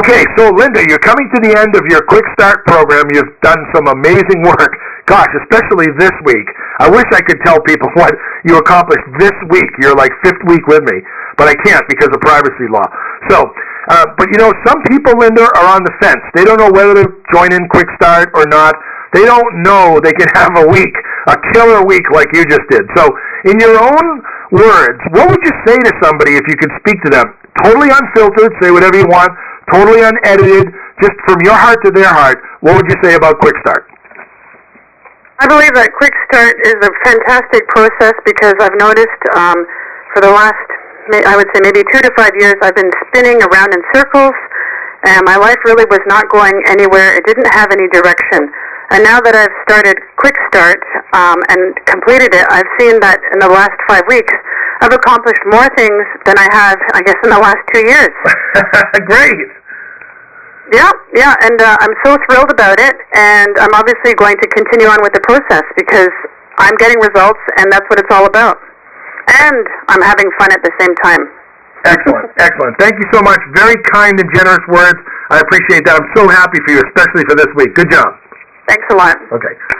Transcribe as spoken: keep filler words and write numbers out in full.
Okay, so Linda, you're coming to the end of your Quick Start program. You've done some amazing work. Gosh, especially this week. I wish I could tell people what you accomplished this week. You're like fifth week with me, but I can't because of privacy law. So, uh, but you know, some people, Linda, are on the fence. They don't know whether to join in Quick Start or not. They don't know they can have a week, a killer week like you just did. So, in your own words, what would you say to somebody if you could speak to them? Totally unfiltered, say whatever you want. Totally unedited, just from your heart to their heart, what would you say about Quick Start? I believe that Quick Start is a fantastic process because I've noticed um, for the last, I would say maybe two to five years, I've been spinning around in circles, and my life really was not going anywhere. It didn't have any direction. And now that I've started Quick Start um, and completed it, I've seen that in the last five weeks, I've accomplished more things than I have, I guess, in the last two years. Great. Yeah, yeah, and uh, I'm so thrilled about it, and I'm obviously going to continue on with the process because I'm getting results, and that's what it's all about. And I'm having fun at the same time. Excellent, excellent. Thank you so much. Very kind and generous words. I appreciate that. I'm so happy for you, especially for this week. Good job. Thanks a lot. Okay.